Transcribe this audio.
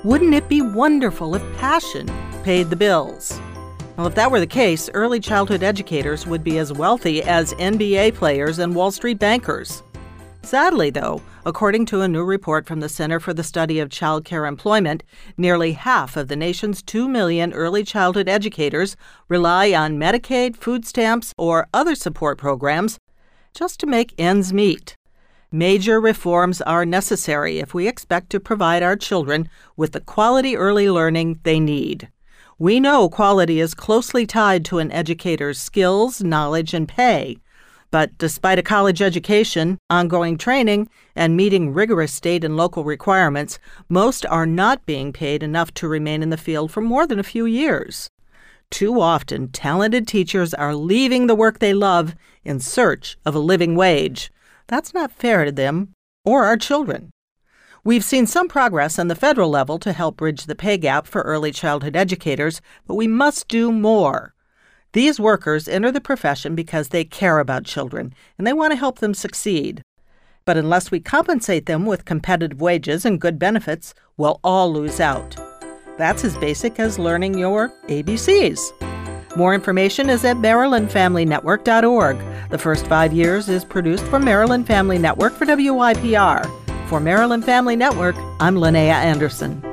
Wouldn't it be wonderful if passion paid the bills? Well, if that were the case, early childhood educators would be as wealthy as NBA players and Wall Street bankers. Sadly, though, according to a new report from the Center for the Study of Child Care Employment, nearly half of the nation's 2 million early childhood educators rely on Medicaid, food stamps, or other support programs just to make ends meet. Major reforms are necessary if we expect to provide our children with the quality early learning they need. We know quality is closely tied to an educator's skills, knowledge, and pay. But despite a college education, ongoing training, and meeting rigorous state and local requirements, most are not being paid enough to remain in the field for more than a few years. Too often, talented teachers are leaving the work they love in search of a living wage. That's not fair to them or our children. We've seen some progress on the federal level to help bridge the pay gap for early childhood educators, but we must do more. These workers enter the profession because they care about children and they want to help them succeed. But unless we compensate them with competitive wages and good benefits, we'll all lose out. That's as basic as learning your ABCs. More information is at MarylandFamilyNetwork.org. The First 5 Years is produced for Maryland Family Network for WYPR. For Maryland Family Network, I'm Linnea Anderson.